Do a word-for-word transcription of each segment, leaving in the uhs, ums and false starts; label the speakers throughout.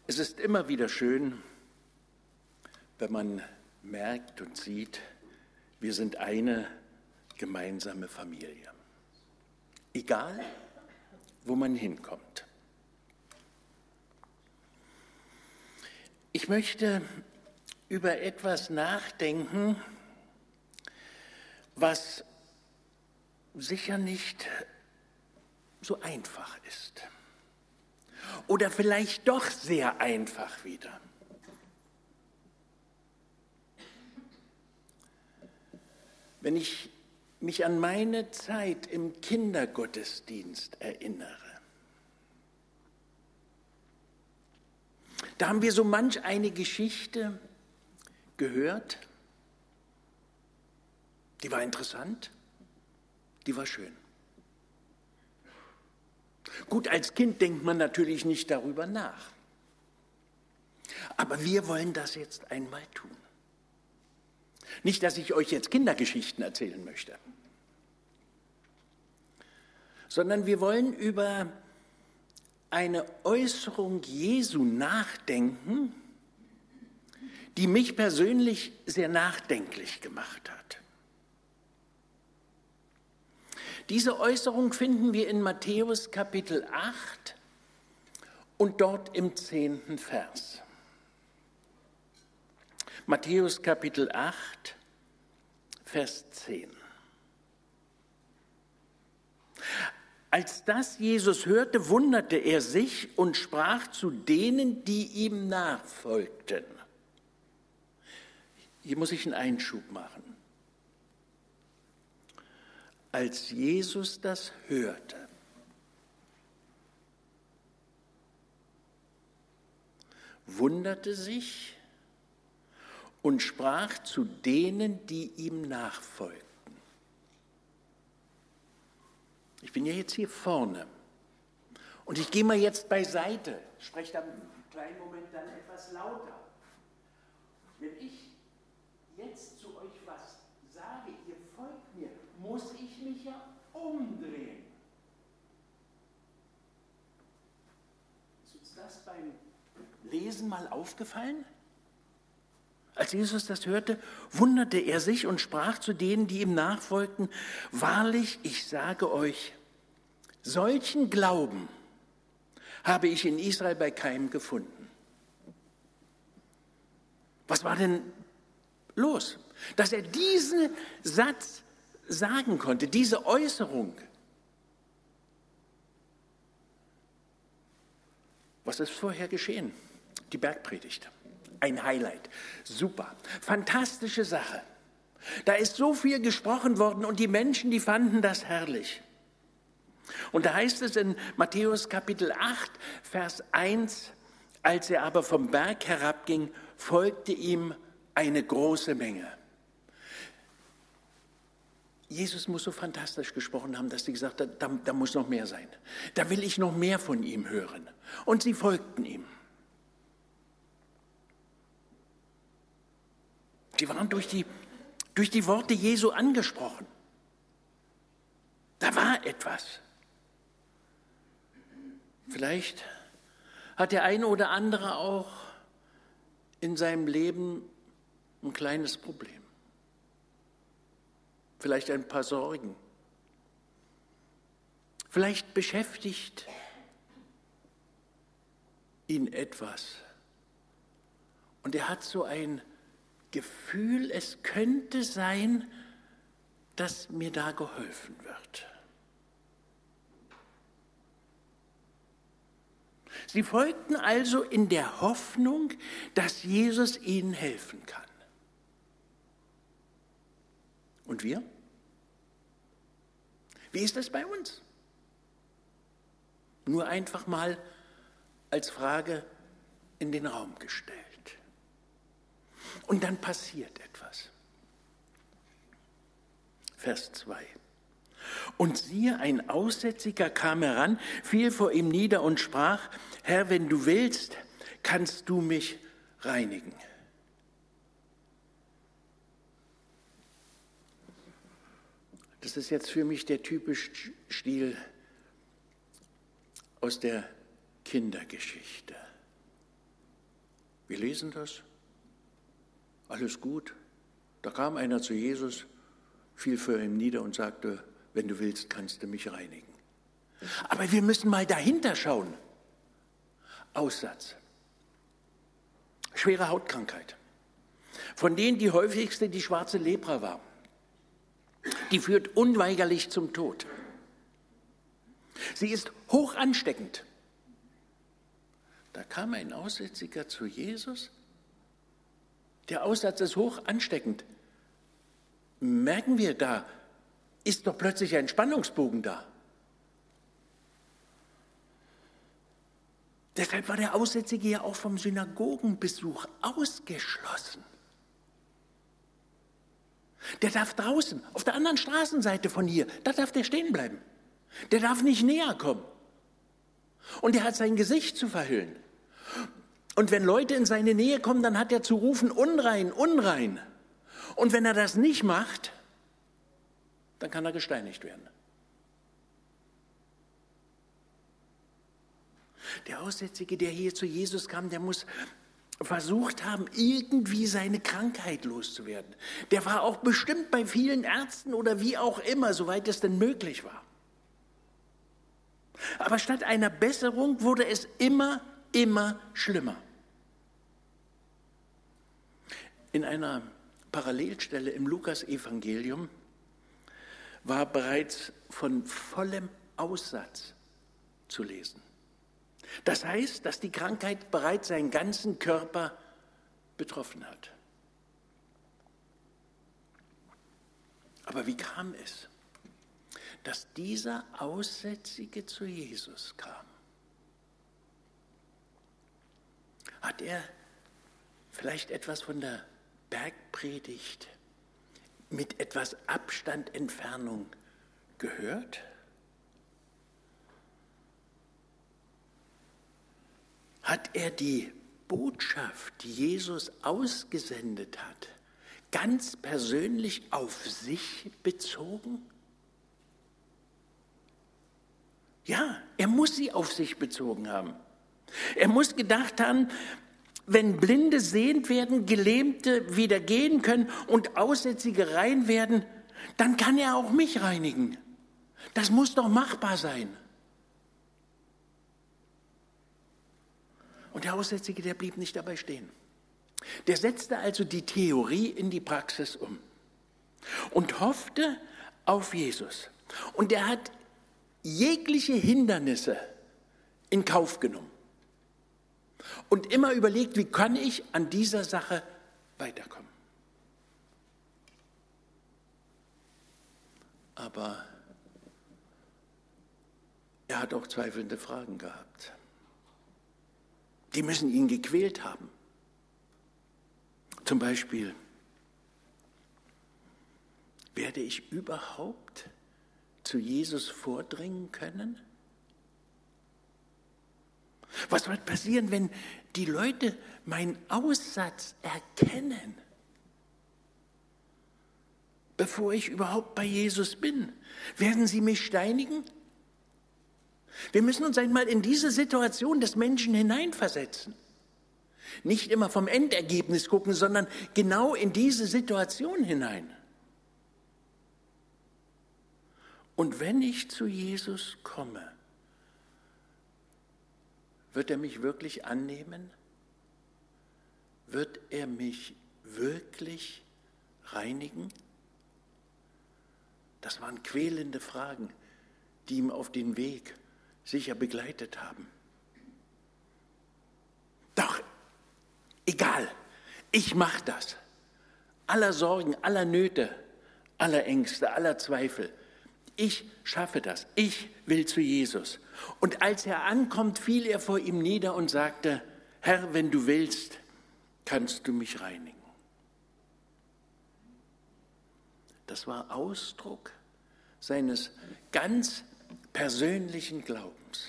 Speaker 1: Es ist immer wieder schön, wenn man merkt und sieht, wir sind eine gemeinsame Familie. Egal, wo man hinkommt. Ich möchte über etwas nachdenken, was sicher nicht so einfach ist. Oder vielleicht doch sehr einfach wieder. Wenn ich mich an meine Zeit im Kindergottesdienst erinnere, da haben wir so manch eine Geschichte gehört, die war interessant, die war schön. Gut, als Kind denkt man natürlich nicht darüber nach. Aber wir wollen das jetzt einmal tun. Nicht, dass ich euch jetzt Kindergeschichten erzählen möchte, sondern wir wollen über eine Äußerung Jesu nachdenken, die mich persönlich sehr nachdenklich gemacht hat. Diese Äußerung finden wir in Matthäus Kapitel acht und dort im zehnten Vers. Matthäus Kapitel acht, Vers zehn. Als das Jesus hörte, wunderte er sich und sprach zu denen, die ihm nachfolgten. Hier muss ich einen Einschub machen. Als Jesus das hörte, wunderte sich und sprach zu denen, die ihm nachfolgten. Ich bin ja jetzt hier vorne und ich gehe mal jetzt beiseite, spreche dann einen kleinen Moment dann etwas lauter. Wenn ich jetzt zu euch was sage, ihr folgt mir, muss ich mich ja umdrehen. Ist uns das beim Lesen mal aufgefallen? Als Jesus das hörte, wunderte er sich und sprach zu denen, die ihm nachfolgten: Wahrlich, ich sage euch, solchen Glauben habe ich in Israel bei keinem gefunden. Was war denn los? Dass er diesen Satz sagen konnte, diese Äußerung. Was ist vorher geschehen? Die Bergpredigt. Ein Highlight. Super. Fantastische Sache. Da ist so viel gesprochen worden und die Menschen, die fanden das herrlich. Und da heißt es in Matthäus Kapitel acht, Vers eins, als er aber vom Berg herabging, folgte ihm eine große Menge. Jesus muss so fantastisch gesprochen haben, dass sie gesagt haben, da, da muss noch mehr sein. Da will ich noch mehr von ihm hören. Und sie folgten ihm. Sie waren durch die, durch die Worte Jesu angesprochen. Da war etwas. Vielleicht hat der eine oder andere auch in seinem Leben ein kleines Problem. Vielleicht ein paar Sorgen. Vielleicht beschäftigt ihn etwas. Und er hat so ein Gefühl, es könnte sein, dass mir da geholfen wird. Sie folgten also in der Hoffnung, dass Jesus ihnen helfen kann. Und wir? Wie ist das bei uns? Nur einfach mal als Frage in den Raum gestellt. Und dann passiert etwas. Vers zwei. Und siehe, ein Aussätziger kam heran, fiel vor ihm nieder und sprach: Herr, wenn du willst, kannst du mich reinigen. Das ist jetzt für mich der typische Stil aus der Kindergeschichte. Wir lesen das, alles gut. Da kam einer zu Jesus, fiel für ihn nieder und sagte, wenn du willst, kannst du mich reinigen. Aber wir müssen mal dahinter schauen. Aussatz. Schwere Hautkrankheit. Von denen die häufigste die schwarze Lepra war. Die führt unweigerlich zum Tod. Sie ist hoch ansteckend. Da kam ein Aussätziger zu Jesus. Der Aussatz ist hoch ansteckend. Merken wir, da ist doch plötzlich ein Spannungsbogen da. Deshalb war der Aussätzige ja auch vom Synagogenbesuch ausgeschlossen. Der darf draußen, auf der anderen Straßenseite von hier, da darf der stehen bleiben. Der darf nicht näher kommen. Und er hat sein Gesicht zu verhüllen. Und wenn Leute in seine Nähe kommen, dann hat er zu rufen, unrein, unrein. Und wenn er das nicht macht, dann kann er gesteinigt werden. Der Aussätzige, der hier zu Jesus kam, der muss versucht haben, irgendwie seine Krankheit loszuwerden. Der war auch bestimmt bei vielen Ärzten oder wie auch immer, soweit es denn möglich war. Aber statt einer Besserung wurde es immer, immer schlimmer. In einer Parallelstelle im Lukas-Evangelium war bereits von vollem Aussatz zu lesen. Das heißt, dass die Krankheit bereits seinen ganzen Körper betroffen hat. Aber wie kam es, dass dieser Aussätzige zu Jesus kam? Hat er vielleicht etwas von der Bergpredigt mit etwas Abstand, Entfernung gehört? Hat er die Botschaft, die Jesus ausgesendet hat, ganz persönlich auf sich bezogen? Ja, er muss sie auf sich bezogen haben. Er muss gedacht haben, wenn Blinde sehend werden, Gelähmte wieder gehen können und Aussätzige rein werden, dann kann er auch mich reinigen. Das muss doch machbar sein. Und der Aussätzige, der blieb nicht dabei stehen. Der setzte also die Theorie in die Praxis um und hoffte auf Jesus. Und er hat jegliche Hindernisse in Kauf genommen und immer überlegt, wie kann ich an dieser Sache weiterkommen. Aber er hat auch zweifelnde Fragen gehabt. Die müssen ihn gequält haben. Zum Beispiel, werde ich überhaupt zu Jesus vordringen können? Was wird passieren, wenn die Leute meinen Aussatz erkennen, bevor ich überhaupt bei Jesus bin? Werden sie mich steinigen? Wir müssen uns einmal in diese Situation des Menschen hineinversetzen. Nicht immer vom Endergebnis gucken, sondern genau in diese Situation hinein. Und wenn ich zu Jesus komme, wird er mich wirklich annehmen? Wird er mich wirklich reinigen? Das waren quälende Fragen, die ihm auf den Weg sicher begleitet haben. Doch, egal, ich mache das. Aller Sorgen, aller Nöte, aller Ängste, aller Zweifel. Ich schaffe das. Ich will zu Jesus. Und als er ankommt, fiel er vor ihm nieder und sagte, Herr, wenn du willst, kannst du mich reinigen. Das war Ausdruck seines ganz persönlichen Glaubens.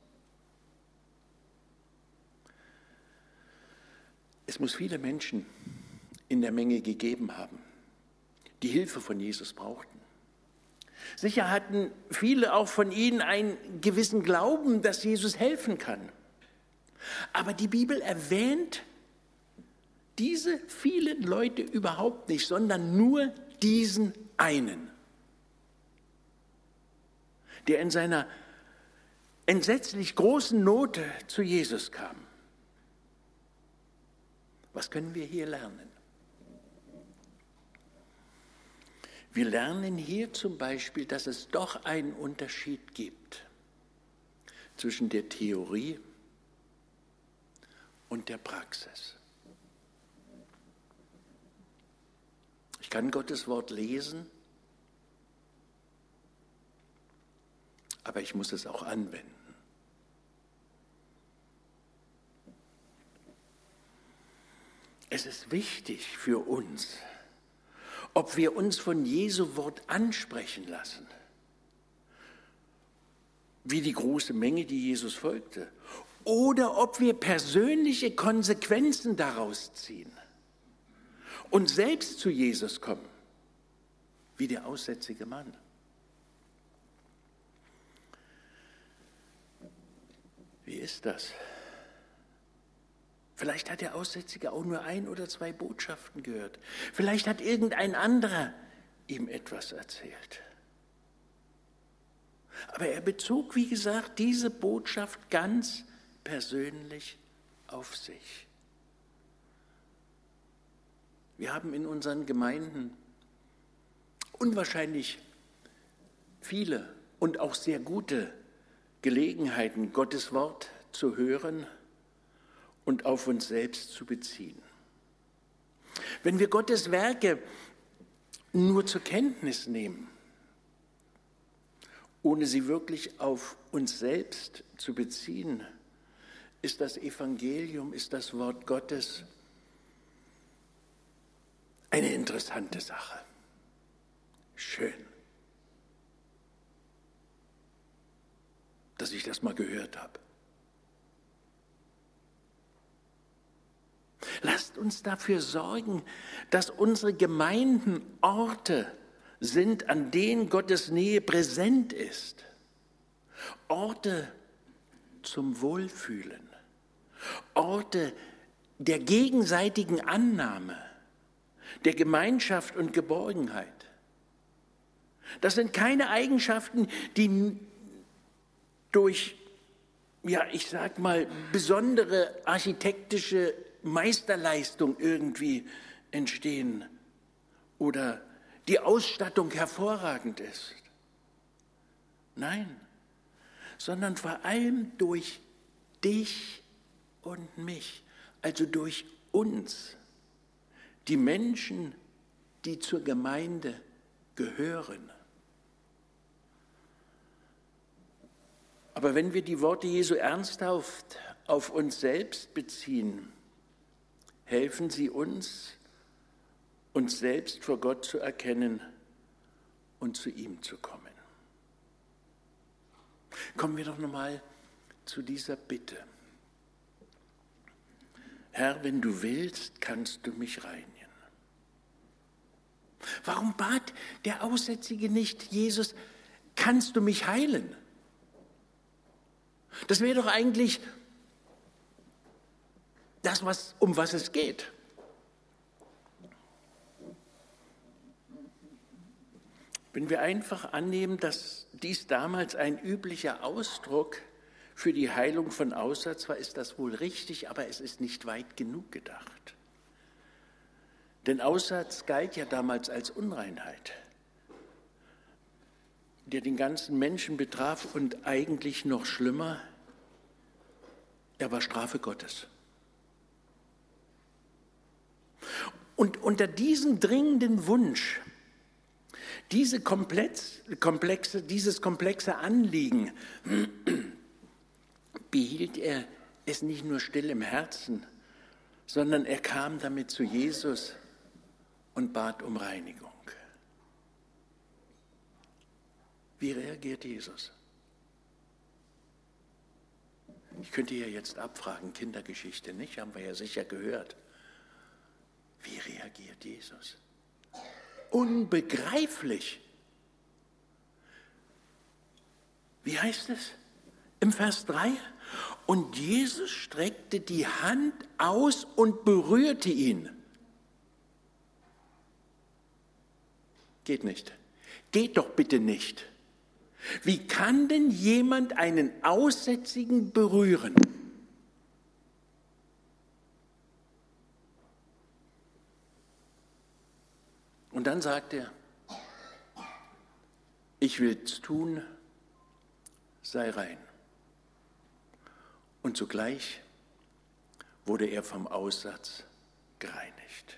Speaker 1: Es muss viele Menschen in der Menge gegeben haben, die Hilfe von Jesus brauchten. Sicher hatten viele auch von ihnen einen gewissen Glauben, dass Jesus helfen kann. Aber die Bibel erwähnt diese vielen Leute überhaupt nicht, sondern nur diesen einen, der in seiner entsetzlich großen Not zu Jesus kam. Was können wir hier lernen? Wir lernen hier zum Beispiel, dass es doch einen Unterschied gibt zwischen der Theorie und der Praxis. Ich kann Gottes Wort lesen, aber ich muss es auch anwenden. Es ist wichtig für uns, ob wir uns von Jesu Wort ansprechen lassen, wie die große Menge, die Jesus folgte, oder ob wir persönliche Konsequenzen daraus ziehen und selbst zu Jesus kommen, wie der aussätzige Mann. Wie ist das? Vielleicht hat der Aussätzige auch nur ein oder zwei Botschaften gehört. Vielleicht hat irgendein anderer ihm etwas erzählt. Aber er bezog, wie gesagt, diese Botschaft ganz persönlich auf sich. Wir haben in unseren Gemeinden unwahrscheinlich viele und auch sehr gute Gelegenheiten, Gottes Wort zu hören und auf uns selbst zu beziehen. Wenn wir Gottes Werke nur zur Kenntnis nehmen, ohne sie wirklich auf uns selbst zu beziehen, ist das Evangelium, ist das Wort Gottes eine interessante Sache. Schön, dass ich das mal gehört habe. Lasst uns dafür sorgen, dass unsere Gemeinden Orte sind, an denen Gottes Nähe präsent ist. Orte zum Wohlfühlen. Orte der gegenseitigen Annahme, der Gemeinschaft und Geborgenheit. Das sind keine Eigenschaften, die durch, ja, ich sag mal, besondere architektische Meisterleistung irgendwie entstehen oder die Ausstattung hervorragend ist. Nein, sondern vor allem durch dich und mich, also durch uns, die Menschen, die zur Gemeinde gehören. Aber wenn wir die Worte Jesu ernsthaft auf uns selbst beziehen, helfen sie uns, uns selbst vor Gott zu erkennen und zu ihm zu kommen. Kommen wir doch nochmal zu dieser Bitte. Herr, wenn du willst, kannst du mich reinigen. Warum bat der Aussätzige nicht, Jesus, kannst du mich heilen? Das wäre doch eigentlich das, was, um was es geht. Wenn wir einfach annehmen, dass dies damals ein üblicher Ausdruck für die Heilung von Aussatz war, ist das wohl richtig, aber es ist nicht weit genug gedacht. Denn Aussatz galt ja damals als Unreinheit, der den ganzen Menschen betraf und eigentlich noch schlimmer, er war Strafe Gottes. Und unter diesem dringenden Wunsch, diese komplex, komplexe, dieses komplexe Anliegen, behielt er es nicht nur still im Herzen, sondern er kam damit zu Jesus und bat um Reinigung. Wie reagiert Jesus? Ich könnte ja jetzt abfragen, Kindergeschichte nicht, haben wir ja sicher gehört. Wie reagiert Jesus? Unbegreiflich. Wie heißt es im Vers drei? Und Jesus streckte die Hand aus und berührte ihn. Geht nicht. Geht doch bitte nicht. Wie kann denn jemand einen Aussätzigen berühren? Und dann sagt er, ich will's tun, sei rein. Und zugleich wurde er vom Aussatz gereinigt.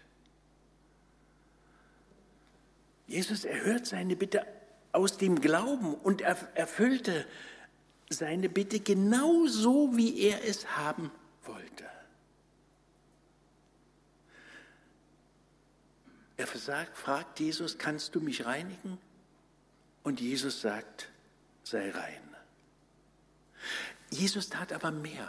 Speaker 1: Jesus erhört seine Bitte aus dem Glauben und er erfüllte seine Bitte genauso, wie er es haben wollte. Er versagt, fragt Jesus, kannst du mich reinigen? Und Jesus sagt, sei rein. Jesus tat aber mehr.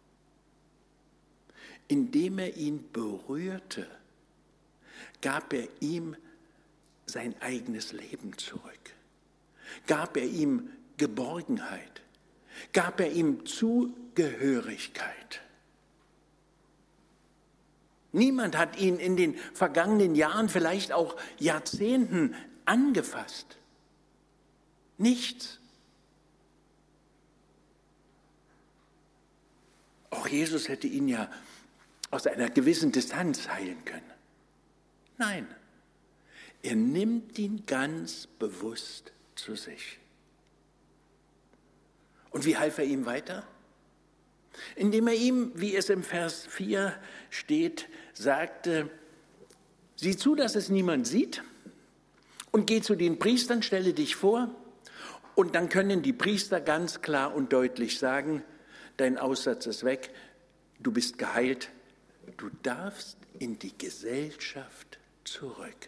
Speaker 1: Indem er ihn berührte, gab er ihm sein eigenes Leben zurück. Gab er ihm Geborgenheit. Gab er ihm Zugehörigkeit. Niemand hat ihn in den vergangenen Jahren, vielleicht auch Jahrzehnten angefasst. Nichts. Auch Jesus hätte ihn ja aus einer gewissen Distanz heilen können. Nein, er nimmt ihn ganz bewusst zu sich. Und wie half er ihm weiter? Indem er ihm, wie es im Vers vier steht, sagte, sieh zu, dass es niemand sieht und geh zu den Priestern, stelle dich vor und dann können die Priester ganz klar und deutlich sagen, dein Aussatz ist weg, du bist geheilt, du darfst in die Gesellschaft zurück.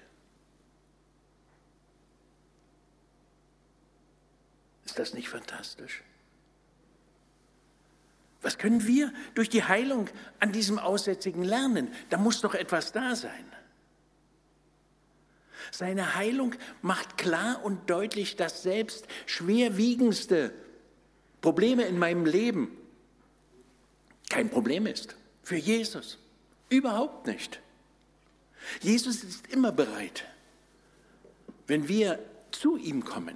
Speaker 1: Ist das nicht fantastisch? Was können wir durch die Heilung an diesem Aussätzigen lernen? Da muss doch etwas da sein. Seine Heilung macht klar und deutlich, dass selbst schwerwiegendste Probleme in meinem Leben kein Problem ist. Für Jesus. Überhaupt nicht. Jesus ist immer bereit, wenn wir zu ihm kommen.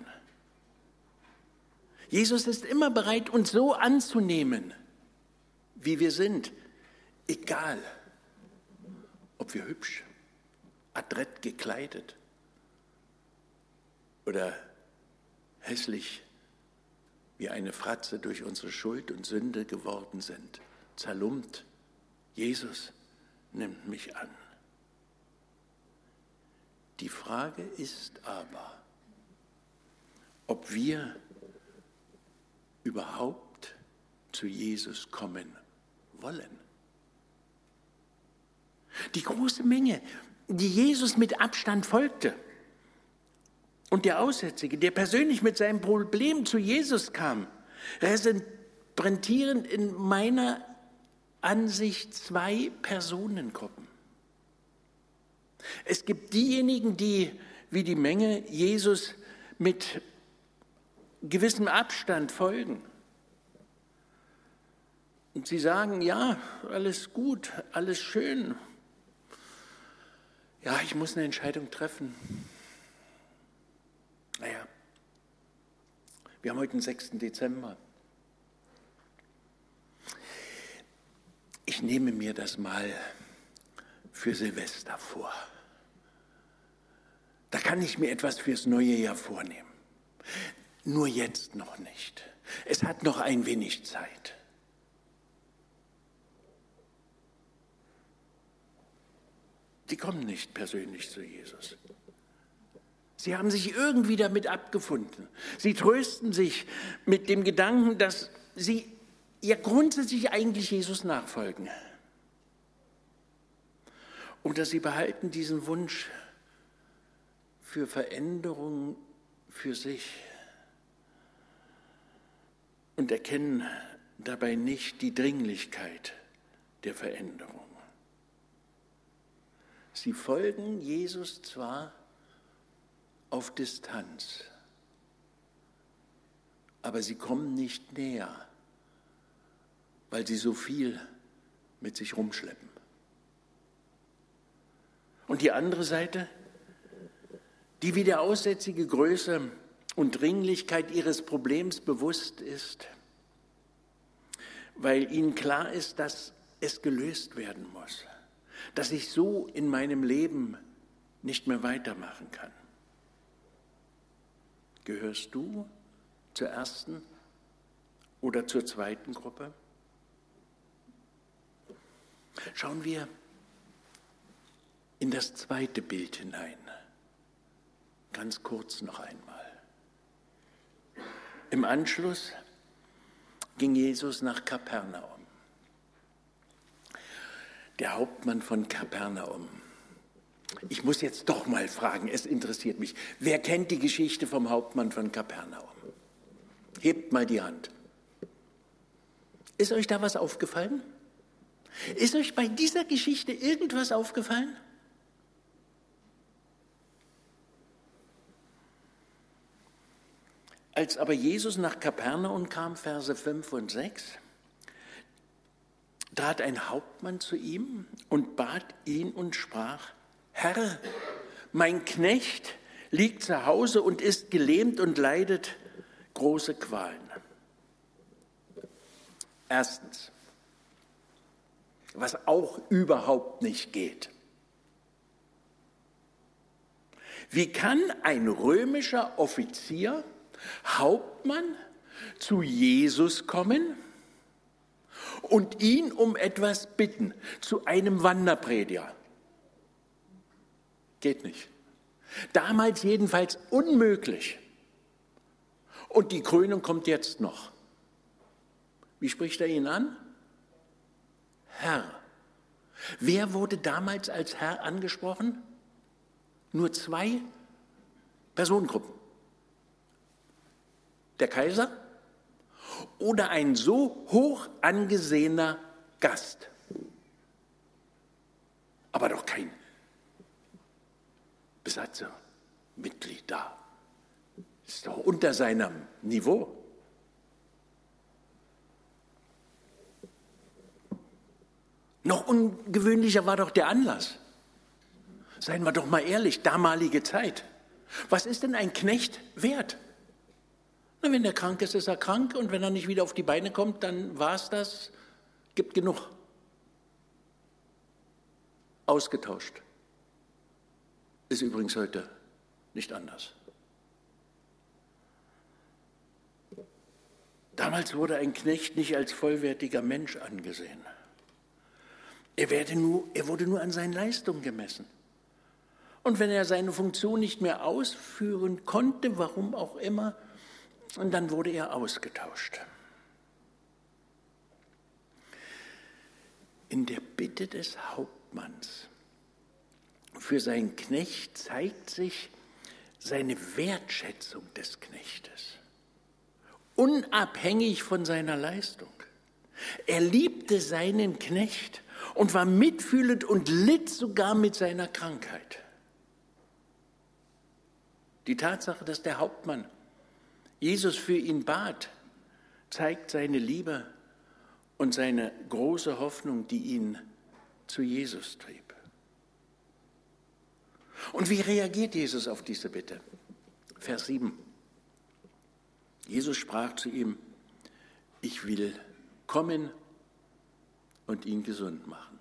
Speaker 1: Jesus ist immer bereit, uns so anzunehmen, wie wir sind, egal, ob wir hübsch, adrett gekleidet oder hässlich wie eine Fratze durch unsere Schuld und Sünde geworden sind, zerlumpt. Jesus nimmt mich an. Die Frage ist aber, ob wir überhaupt zu Jesus kommen wollen. Die große Menge, die Jesus mit Abstand folgte und der Aussätzige, der persönlich mit seinem Problem zu Jesus kam, repräsentieren in meiner Ansicht zwei Personengruppen. Es gibt diejenigen, die wie die Menge Jesus mit gewissem Abstand folgen. Und sie sagen, ja, alles gut, alles schön. Ja, ich muss eine Entscheidung treffen. Naja, wir haben heute den sechsten Dezember. Ich nehme mir das mal für Silvester vor. Da kann ich mir etwas fürs neue Jahr vornehmen. Nur jetzt noch nicht. Es hat noch ein wenig Zeit. Sie kommen nicht persönlich zu Jesus. Sie haben sich irgendwie damit abgefunden. Sie trösten sich mit dem Gedanken, dass sie ja grundsätzlich eigentlich Jesus nachfolgen. Oder sie behalten diesen Wunsch für Veränderung für sich und erkennen dabei nicht die Dringlichkeit der Veränderung. Sie folgen Jesus zwar auf Distanz, aber sie kommen nicht näher, weil sie so viel mit sich rumschleppen. Und die andere Seite, die wie der aussätzige Größe und Dringlichkeit ihres Problems bewusst ist, weil ihnen klar ist, dass es gelöst werden muss, dass ich so in meinem Leben nicht mehr weitermachen kann. Gehörst du zur ersten oder zur zweiten Gruppe? Schauen wir in das zweite Bild hinein. Ganz kurz noch einmal. Im Anschluss ging Jesus nach Kapernaum. Der Hauptmann von Kapernaum. Ich muss jetzt doch mal fragen, es interessiert mich. Wer kennt die Geschichte vom Hauptmann von Kapernaum? Hebt mal die Hand. Ist euch da was aufgefallen? Ist euch bei dieser Geschichte irgendwas aufgefallen? Als aber Jesus nach Kapernaum kam, Verse fünf und sechs, trat ein Hauptmann zu ihm und bat ihn und sprach: Herr, mein Knecht liegt zu Hause und ist gelähmt und leidet große Qualen. Erstens, was auch überhaupt nicht geht. Wie kann ein römischer Offizier, Hauptmann, zu Jesus kommen und ihn um etwas bitten, zu einem Wanderprediger? Geht nicht. Damals jedenfalls unmöglich. Und die Krönung kommt jetzt noch. Wie spricht er ihn an? Herr. Wer wurde damals als Herr angesprochen? Nur zwei Personengruppen. Der Kaiser oder ein so hoch angesehener Gast. Aber doch kein Besatzer, Mitglied da. Ist doch unter seinem Niveau. Noch ungewöhnlicher war doch der Anlass. Seien wir doch mal ehrlich, damalige Zeit. Was ist denn ein Knecht wert? Na, wenn er krank ist, ist er krank, und wenn er nicht wieder auf die Beine kommt, dann war es das. Gibt genug. Ausgetauscht. Ist übrigens heute nicht anders. Damals wurde ein Knecht nicht als vollwertiger Mensch angesehen. Er, werde nur, er wurde nur an seinen Leistungen gemessen. Und wenn er seine Funktion nicht mehr ausführen konnte, warum auch immer, und dann wurde er ausgetauscht. In der Bitte des Hauptmanns für seinen Knecht zeigt sich seine Wertschätzung des Knechtes, unabhängig von seiner Leistung. Er liebte seinen Knecht und war mitfühlend und litt sogar mit seiner Krankheit. Die Tatsache, dass der Hauptmann Jesus für ihn bat, zeigt seine Liebe und seine große Hoffnung, die ihn zu Jesus trieb. Und wie reagiert Jesus auf diese Bitte? Vers sieben. Jesus sprach zu ihm: Ich will kommen und ihn gesund machen.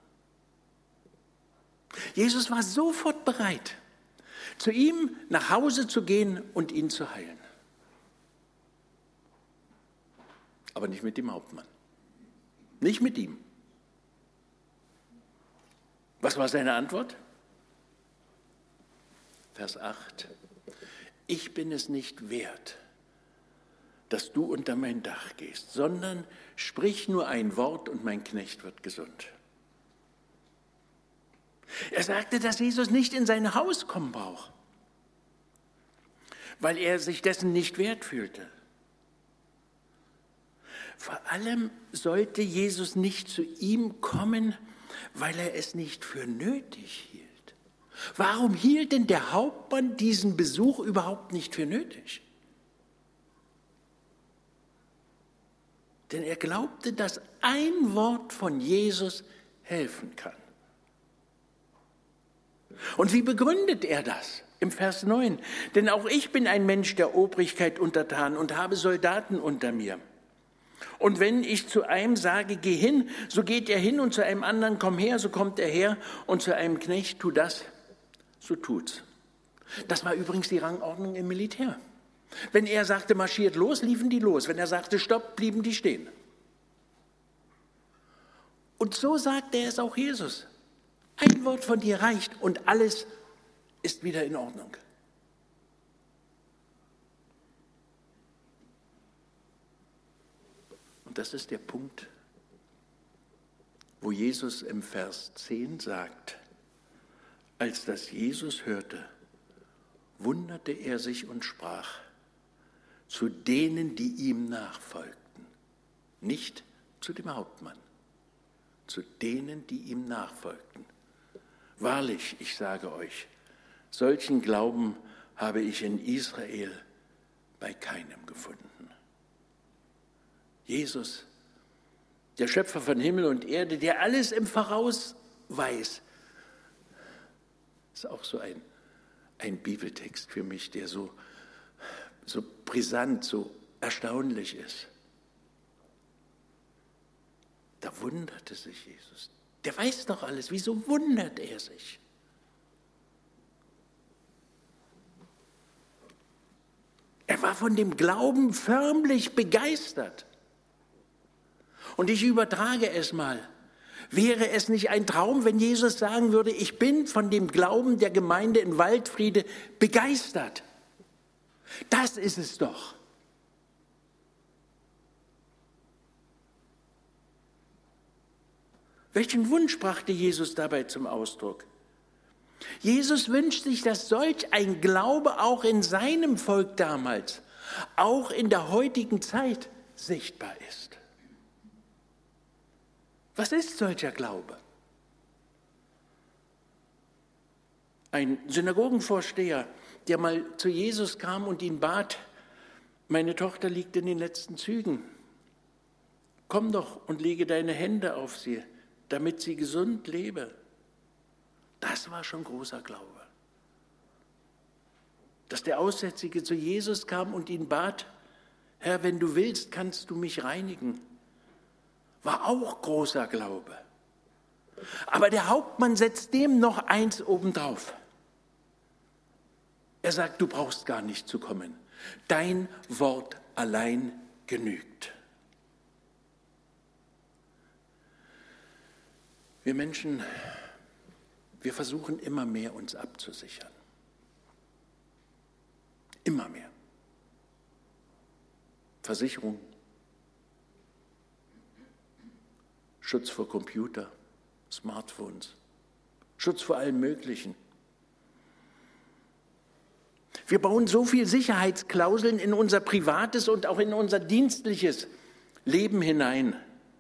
Speaker 1: Jesus war sofort bereit, zu ihm nach Hause zu gehen und ihn zu heilen. Aber nicht mit dem Hauptmann. Nicht mit ihm. Was war seine Antwort? Vers acht. Ich bin es nicht wert, dass du unter mein Dach gehst, sondern sprich nur ein Wort und mein Knecht wird gesund. Er sagte, dass Jesus nicht in sein Haus kommen braucht, weil er sich dessen nicht wert fühlte. Vor allem sollte Jesus nicht zu ihm kommen, weil er es nicht für nötig hielt. Warum hielt denn der Hauptmann diesen Besuch überhaupt nicht für nötig? Denn er glaubte, dass ein Wort von Jesus helfen kann. Und wie begründet er das? Im Vers neun. Denn auch ich bin ein Mensch der Obrigkeit untertan und habe Soldaten unter mir. Und wenn ich zu einem sage, geh hin, so geht er hin, und zu einem anderen, komm her, so kommt er her, und zu einem Knecht, tu das, so tut's. Das war übrigens die Rangordnung im Militär. Wenn er sagte, marschiert los, liefen die los. Wenn er sagte, stopp, blieben die stehen. Und so sagte er es auch Jesus. Ein Wort von dir reicht und alles ist wieder in Ordnung. Und das ist der Punkt, wo Jesus im Vers zehn sagt, als das Jesus hörte, wunderte er sich und sprach zu denen, die ihm nachfolgten, nicht zu dem Hauptmann, zu denen, die ihm nachfolgten. Wahrlich, ich sage euch, solchen Glauben habe ich in Israel bei keinem gefunden. Jesus, der Schöpfer von Himmel und Erde, der alles im Voraus weiß, ist auch so ein, ein Bibeltext für mich, der so, so brisant, so erstaunlich ist. Da wunderte sich Jesus. Der weiß doch alles. Wieso wundert er sich? Er war von dem Glauben förmlich begeistert. Und ich übertrage es mal. Wäre es nicht ein Traum, wenn Jesus sagen würde, ich bin von dem Glauben der Gemeinde in Waldfriede begeistert? Das ist es doch. Welchen Wunsch brachte Jesus dabei zum Ausdruck? Jesus wünscht sich, dass solch ein Glaube auch in seinem Volk damals, auch in der heutigen Zeit sichtbar ist. Was ist solcher Glaube? Ein Synagogenvorsteher, der mal zu Jesus kam und ihn bat, meine Tochter liegt in den letzten Zügen. Komm doch und lege deine Hände auf sie, damit sie gesund lebe. Das war schon großer Glaube. Dass der Aussätzige zu Jesus kam und ihn bat, Herr, wenn du willst, kannst du mich reinigen, war auch großer Glaube. Aber der Hauptmann setzt dem noch eins obendrauf. Er sagt, du brauchst gar nicht zu kommen. Dein Wort allein genügt. Wir Menschen, wir versuchen immer mehr, uns abzusichern. Immer mehr. Versicherung, Schutz vor Computer, Smartphones, Schutz vor allem Möglichen. Wir bauen so viel Sicherheitsklauseln in unser privates und auch in unser dienstliches Leben hinein,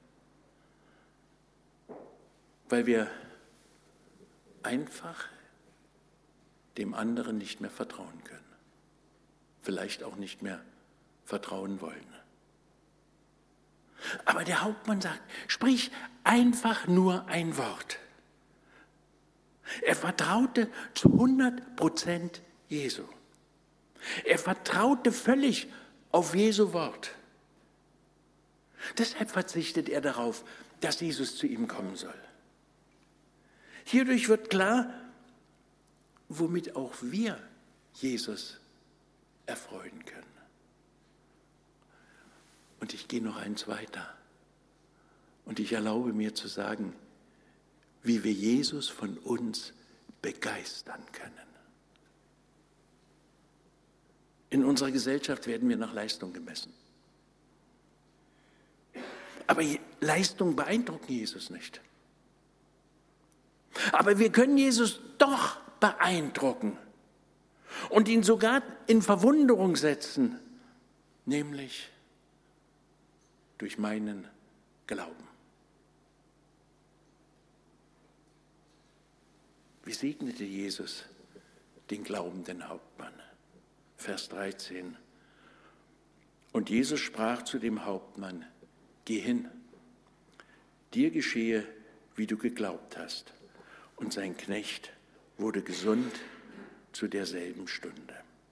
Speaker 1: weil wir einfach dem anderen nicht mehr vertrauen können, vielleicht auch nicht mehr vertrauen wollen. Aber der Hauptmann sagt, sprich einfach nur ein Wort. Er vertraute zu hundert Prozent Jesu. Er vertraute völlig auf Jesu Wort. Deshalb verzichtet er darauf, dass Jesus zu ihm kommen soll. Hierdurch wird klar, womit auch wir Jesus erfreuen können. Und ich gehe noch eins weiter. Und ich erlaube mir zu sagen, wie wir Jesus von uns begeistern können. In unserer Gesellschaft werden wir nach Leistung gemessen. Aber Leistung beeindruckt Jesus nicht. Aber wir können Jesus doch beeindrucken und ihn sogar in Verwunderung setzen, nämlich durch meinen Glauben. Wie segnete Jesus den glaubenden Hauptmann? Vers dreizehn. Und Jesus sprach zu dem Hauptmann, geh hin, dir geschehe, wie du geglaubt hast. Und sein Knecht wurde gesund zu derselben Stunde.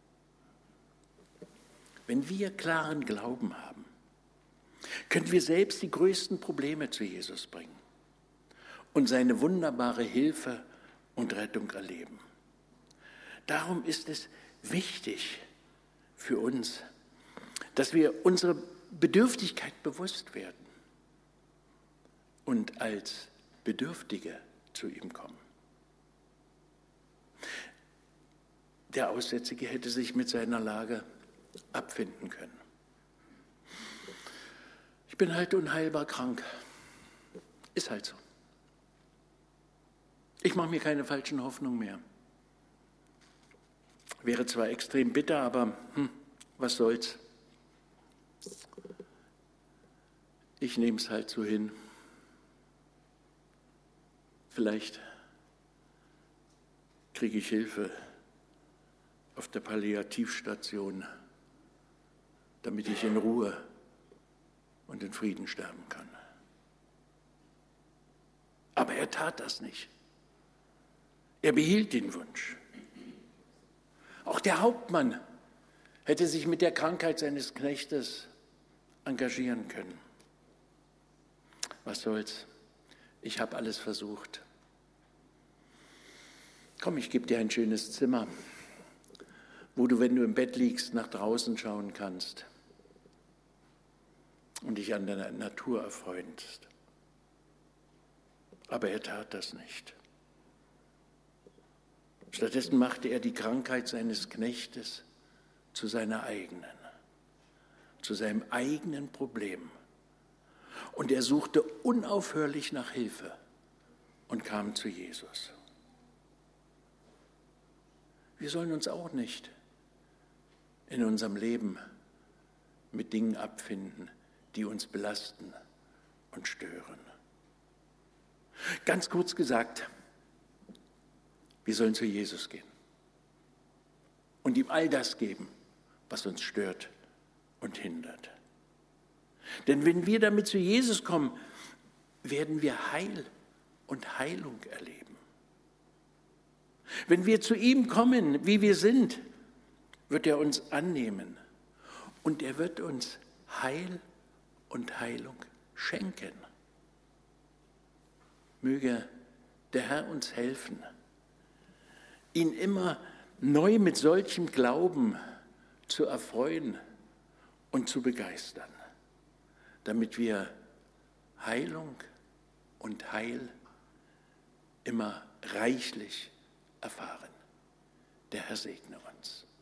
Speaker 1: Wenn wir klaren Glauben haben, können wir selbst die größten Probleme zu Jesus bringen und seine wunderbare Hilfe und Rettung erleben. Darum ist es wichtig für uns, dass wir unsere Bedürftigkeit bewusst werden und als Bedürftige zu ihm kommen. Der Aussätzige hätte sich mit seiner Lage abfinden können. Ich bin halt unheilbar krank. Ist halt so. Ich mache mir keine falschen Hoffnungen mehr. Wäre zwar extrem bitter, aber hm, was soll's. Ich nehme es halt so hin. Vielleicht kriege ich Hilfe auf der Palliativstation, damit ich in Ruhe und in Frieden sterben kann. Aber er tat das nicht. Er behielt den Wunsch. Auch der Hauptmann hätte sich mit der Krankheit seines Knechtes engagieren können. Was soll's? Ich habe alles versucht. Komm, ich gebe dir ein schönes Zimmer, wo du, wenn du im Bett liegst, nach draußen schauen kannst und dich an der Natur erfreust. Aber er tat das nicht. Stattdessen machte er die Krankheit seines Knechtes zu seiner eigenen, zu seinem eigenen Problem. Und er suchte unaufhörlich nach Hilfe und kam zu Jesus. Wir sollen uns auch nicht in unserem Leben mit Dingen abfinden, die uns belasten und stören. Ganz kurz gesagt, wir sollen zu Jesus gehen und ihm all das geben, was uns stört und hindert. Denn wenn wir damit zu Jesus kommen, werden wir Heil und Heilung erleben. Wenn wir zu ihm kommen, wie wir sind, wird er uns annehmen und er wird uns Heil und Heilung schenken. Möge der Herr uns helfen, ihn immer neu mit solchem Glauben zu erfreuen und zu begeistern, damit wir Heilung und Heil immer reichlich erfahren. Der Herr segne uns.